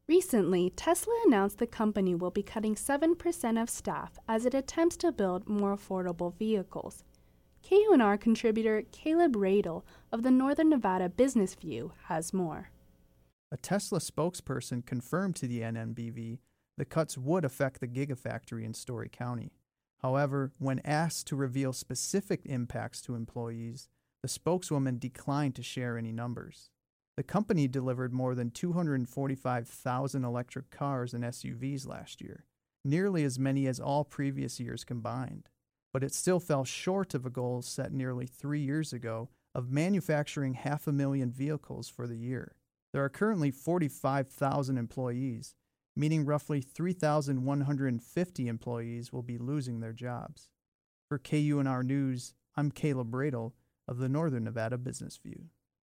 Recently, Tesla announced the company will be cutting 7% of staff as it attempts to build more affordable vehicles. KUNR contributor Caleb Radel of the Northern Nevada Business View has more. A Tesla spokesperson confirmed to the NNBV the cuts would affect the Gigafactory in Story County. However, when asked to reveal specific impacts to employees, the spokeswoman declined to share any numbers. The company delivered more than 245,000 electric cars and SUVs last year, nearly as many as all previous years combined. But it still fell short of a goal set nearly 3 years ago of manufacturing 500,000 vehicles for the year. There are currently 45,000 employees, meaning roughly 3,150 employees will be losing their jobs. For KUNR News, I'm Caleb Radel of the Northern Nevada Business View.